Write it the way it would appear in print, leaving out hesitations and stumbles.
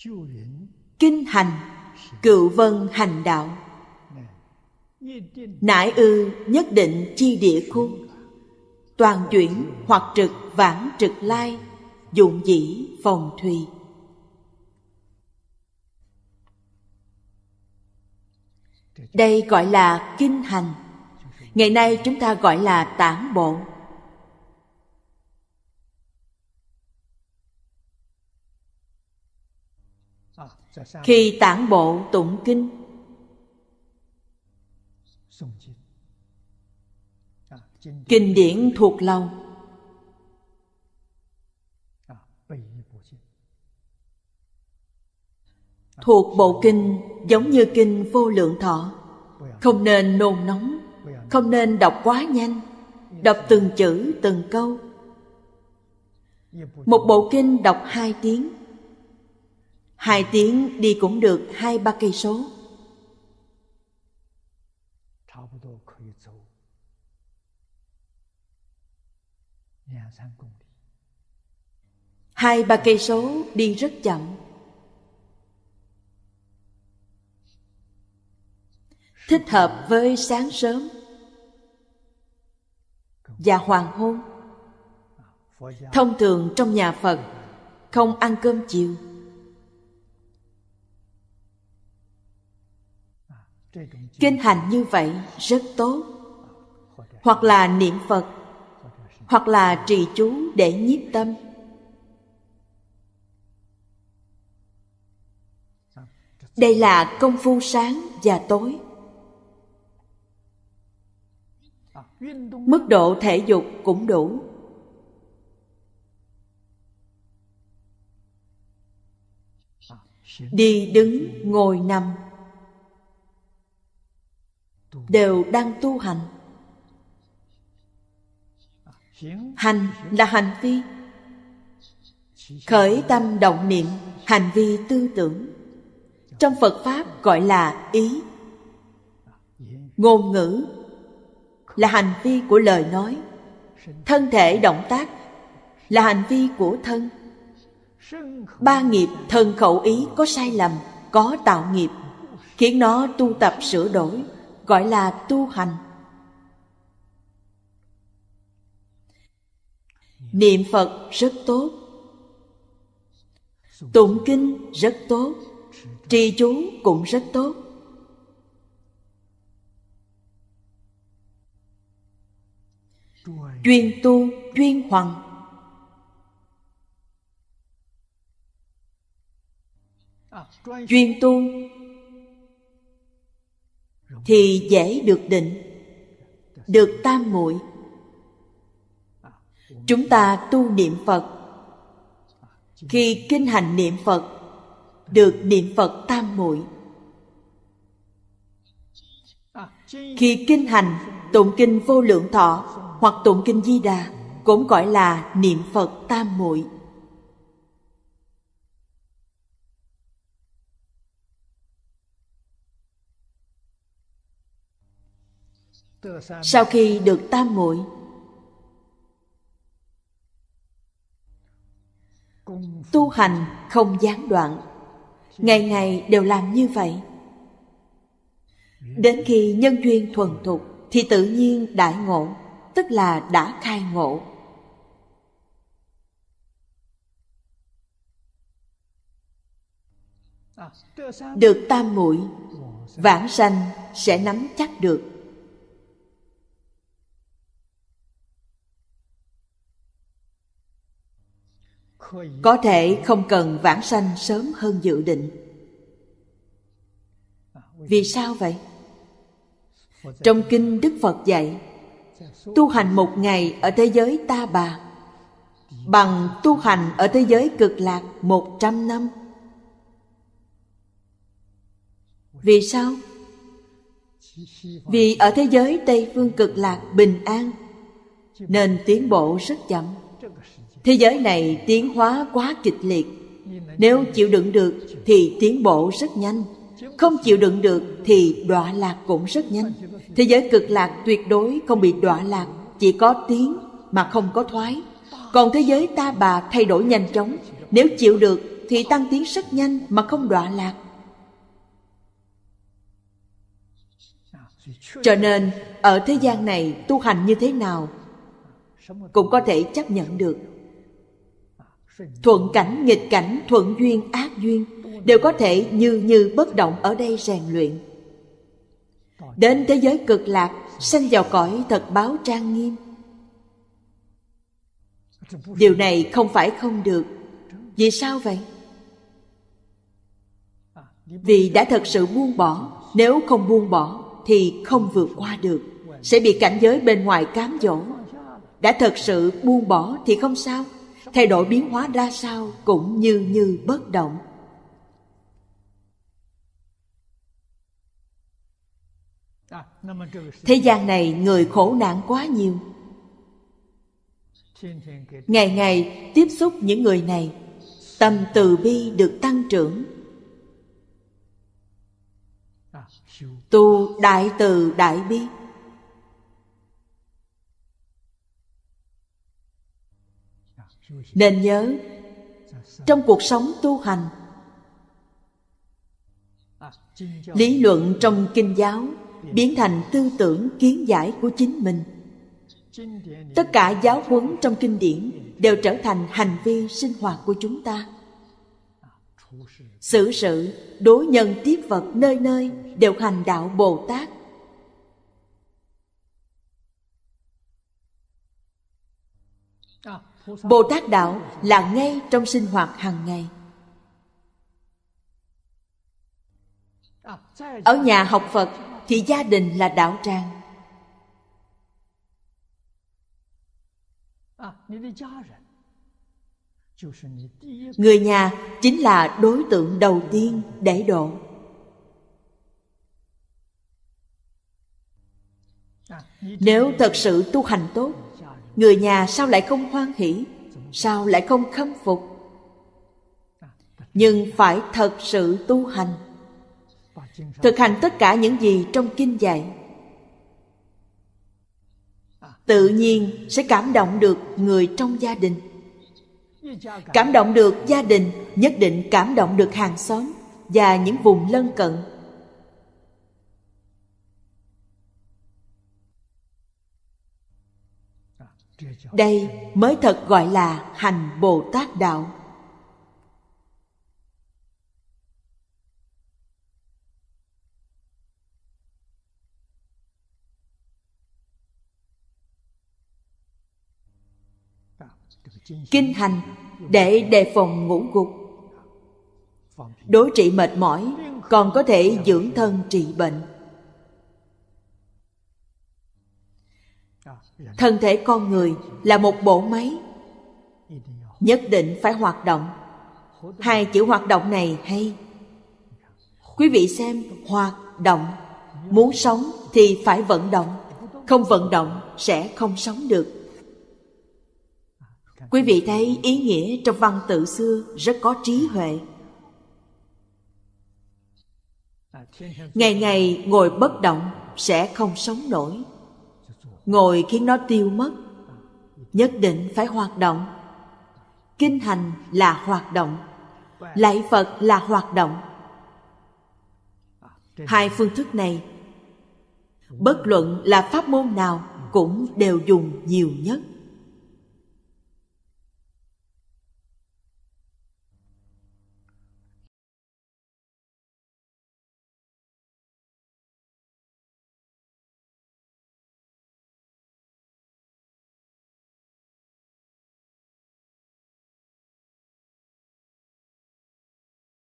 kinh hành, cựu vân hành đạo. Nãi ư nhất định chi địa khôn, toàn chuyển hoặc trực vãng trực lai, dụng dĩ phòng thùy. Đây gọi là kinh hành. Ngày nay chúng ta gọi là tản bộ. Khi tản bộ tụng kinh, kinh điển thuộc lòng, thuộc bộ kinh giống như kinh Vô Lượng Thọ. Không nên nôn nóng, không nên đọc quá nhanh, đọc từng chữ từng câu. Một bộ kinh đọc 2 tiếng, 2 tiếng đi cũng được 2-3 cây số. 2-3 cây số đi rất chậm. Thích hợp với sáng sớm và hoàng hôn. Thông thường trong nhà Phật không ăn cơm chiều. Kinh hành như vậy rất tốt. Hoặc là niệm Phật, hoặc là trì chú để nhiếp tâm. Đây là công phu sáng và tối. Mức độ thể dục cũng đủ. Đi đứng ngồi nằm đều đang tu hành. Hành là hành vi, khởi tâm động niệm, hành vi tư tưởng. Trong Phật Pháp gọi là ý. Ngôn ngữ là hành vi của lời nói. Thân thể động tác là hành vi của thân. 3 nghiệp thân khẩu ý có sai lầm, có tạo nghiệp, khiến nó tu tập sửa đổi, gọi là tu hành. Niệm Phật rất tốt, tụng kinh rất tốt, trì chú cũng rất tốt. Chuyên tu, chuyên hoằng. Chuyên tu thì dễ được định, được tam muội. Chúng ta tu niệm Phật, khi kinh hành niệm Phật được niệm Phật tam muội. Khi kinh hành tụng kinh Vô Lượng Thọ hoặc tụng kinh Di Đà cũng gọi là niệm Phật tam muội. Sau khi được tam muội, tu hành không gián đoạn, ngày ngày đều làm như vậy. Đến khi nhân duyên thuần thục thì tự nhiên đại ngộ, tức là đã khai ngộ. Được tam muội, vãng sanh sẽ nắm chắc được. Có thể không cần vãng sanh sớm hơn dự định. Vì sao vậy? Trong kinh Đức Phật dạy, tu hành 1 ngày ở thế giới Ta Bà bằng tu hành ở thế giới Cực Lạc 100 năm. Vì sao? Vì ở thế giới Tây Phương Cực Lạc bình an, nên tiến bộ rất chậm. Thế giới này tiến hóa quá kịch liệt. Nếu chịu đựng được thì tiến bộ rất nhanh, không chịu đựng được thì đọa lạc cũng rất nhanh. Thế giới Cực Lạc tuyệt đối không bị đọa lạc, chỉ có tiến mà không có thoái. Còn thế giới Ta Bà thay đổi nhanh chóng. Nếu chịu được thì tăng tiến rất nhanh mà không đọa lạc. Cho nên ở thế gian này tu hành như thế nào cũng có thể chấp nhận được. Thuận cảnh, nghịch cảnh, thuận duyên, ác duyên đều có thể như bất động ở đây rèn luyện. Đến thế giới cực lạc, sanh vào cõi thật báo trang nghiêm. Điều này không phải không được. Vì sao vậy? Vì đã thật sự buông bỏ. Nếu không buông bỏ thì không vượt qua được, sẽ bị cảnh giới bên ngoài cám dỗ. Đã thật sự buông bỏ thì không sao, thay đổi biến hóa ra sao cũng như bất động. Thế gian này người khổ nạn quá nhiều. Ngày ngày tiếp xúc những người này, tâm từ bi được tăng trưởng. Tu đại từ đại bi. Nên nhớ, trong cuộc sống tu hành, lý luận trong kinh giáo biến thành tư tưởng kiến giải của chính mình. Tất cả giáo huấn trong kinh điển đều trở thành hành vi sinh hoạt của chúng ta. Xử sự, đối nhân tiếp vật nơi nơi đều hành đạo Bồ Tát. Bồ Tát đạo là ngay trong sinh hoạt hàng ngày. Ở nhà học Phật thì gia đình là đạo tràng. Người nhà chính là đối tượng đầu tiên để độ. Nếu thật sự tu hành tốt, người nhà sao lại không hoan hỷ, sao lại không khâm phục? Nhưng phải thật sự tu hành, thực hành tất cả những gì trong kinh dạy, tự nhiên sẽ cảm động được người trong gia đình. Cảm động được gia đình, nhất định cảm động được hàng xóm và những vùng lân cận. Đây mới thật gọi là hành Bồ Tát đạo. Kinh hành để đề phòng ngũ gục, đối trị mệt mỏi, còn có thể dưỡng thân trị bệnh. Thân thể con người là một bộ máy, nhất định phải hoạt động. Hai chữ hoạt động này hay. Quý vị xem, hoạt động. Muốn sống thì phải vận động, không vận động sẽ không sống được. Quý vị thấy ý nghĩa trong văn tự xưa rất có trí huệ. Ngày ngày ngồi bất động sẽ không sống nổi. Ngồi khiến nó tiêu mất. Nhất định phải hoạt động. Kinh hành là hoạt động, lạy Phật là hoạt động. Hai phương thức này, bất luận là pháp môn nào cũng đều dùng nhiều nhất.